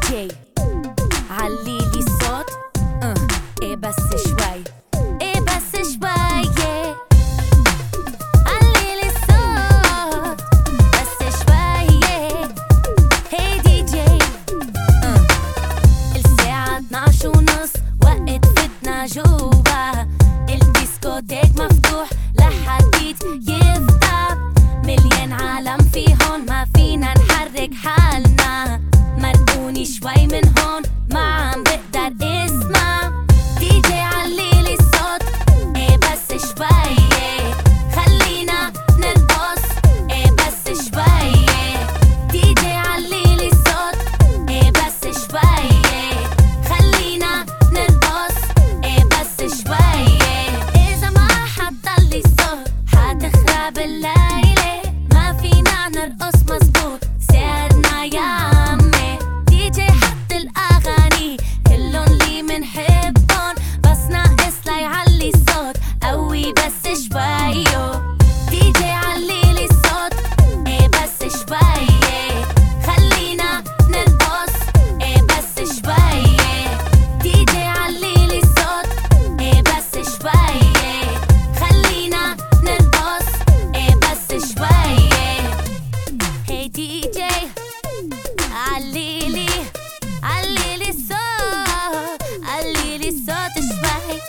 جي عليلي الصوت ايه بس شوي، ايه بس شوي، عليلي الصوت بس شوي. هي دي جي الساعة 12:30 وقت فتنا جوا الديسكوتيك مفتوح لحديد يفتح، مليان عالم في هون ما فينا نحرك حالنا، مرقوني شوي من هون ما عم بقدر اسمع. دي جي عليلي الصوت ايه بس شوي، خلينا نرقص ايه بس شوي. دي جي عليلي الصوت ايه بس شوي، خلينا نرقص ايه بس شوي. اذا ما حطلي الصوت حتخرب الليلة، ما فينا نرقص مزبوط سهرنا يا عمي. دي جي حط الاغاني كلن لي منحبن، بس ناقص ليعلي الصوت قوي بس شوي. دي جي عليلي الصوت ايه بس شوي، خلينا نرقص ايه بس شوي. دي جي عليلي الصوت ايه بس شوي، خلينا نرقص ايه بس شوي. هي دي جي عليلي الصوت، عليلي الصوت شوي.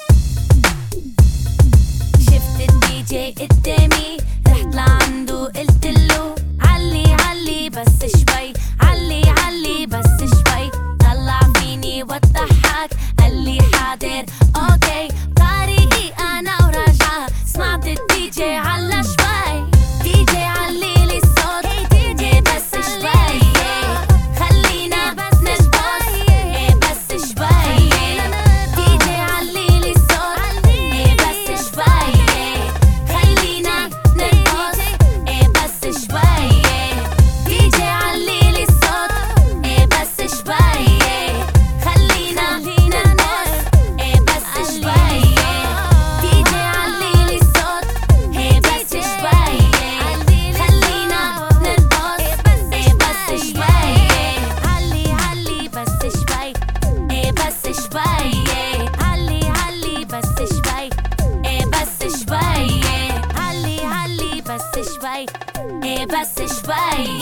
شفت الدي جي قدامي رحت لعنده قلتلو علي بس شوي، علي بس شوي. طلع فيني وضحك قالي حاضر اوكي، طريقي انا وراجعة سمعت الدي جي على شوي. دي جي عليلي الصوت ايه بس شوي، خلينا نرقص ايه بس شوي. دي جي عليلي الصوت ايه بس شوي، خلينا نرقص ايه بس شوي. دي جي عليلي الصوت ايه بس شوي، خلينا نرقص ايه بس شوي. دي جي عليلي الصوت ايه بس شوي، خلينا نرقص ايه بس شوي. علي بس شوي ايه بس شوي، علي بس شوي ايه بس شوي. علي بس شوي ايه بس شوي،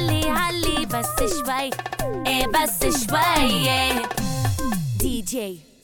علي بس شوي ايه بس شوي. دي جي